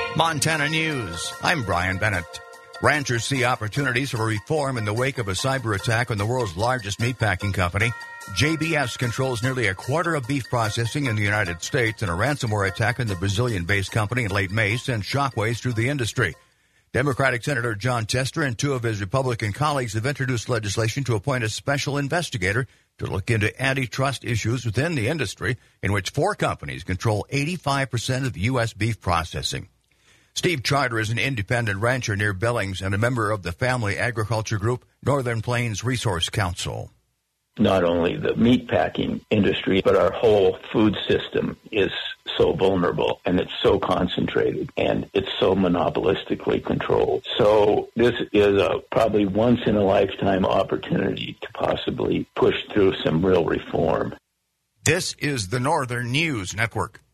Montana News. I'm Brian Bennett. Ranchers see opportunities for reform in the wake of a cyber attack on the world's largest meatpacking company. JBS controls nearly a quarter of beef processing in the United States, and a ransomware attack on the Brazilian-based company in late May sent shockwaves through the industry. Democratic Senator Jon Tester and two of his Republican colleagues have introduced legislation to appoint a special investigator to look into antitrust issues within the industry, in which four companies control 85% of U.S. beef processing. Steve Charter is an independent rancher near Billings and a member of the family agriculture group Northern Plains Resource Council. Not only the meatpacking industry, but our whole food system is so vulnerable, and it's so concentrated, and it's so monopolistically controlled. So this is a probably once-in-a-lifetime opportunity to possibly push through some real reform. This is the Northern News Network.